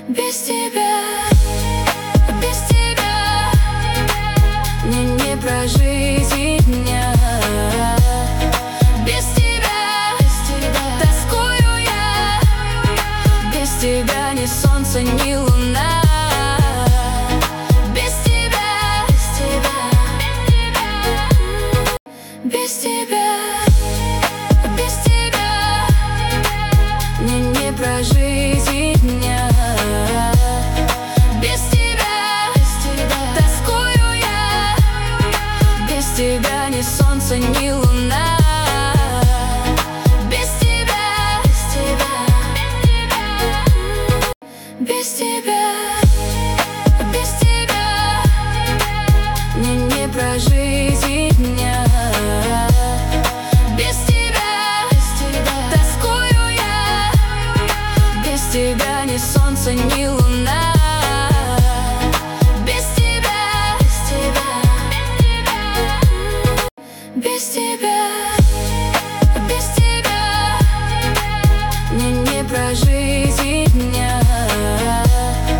Без тебя, без тебя мне не прожить и дня. Без тебя тоскую я, без тебя ни солнце, ни луна. Без тебя, без тебя, без тебя мне не прожить и дня. Без тебя тоскую я, без тебя ни солнце, ни луна. Без тебя, без тебя, без тебя мне не прожить и дня. Без тебя тоскую я, без тебя ни солнце, ни луна. Без тебя, без тебя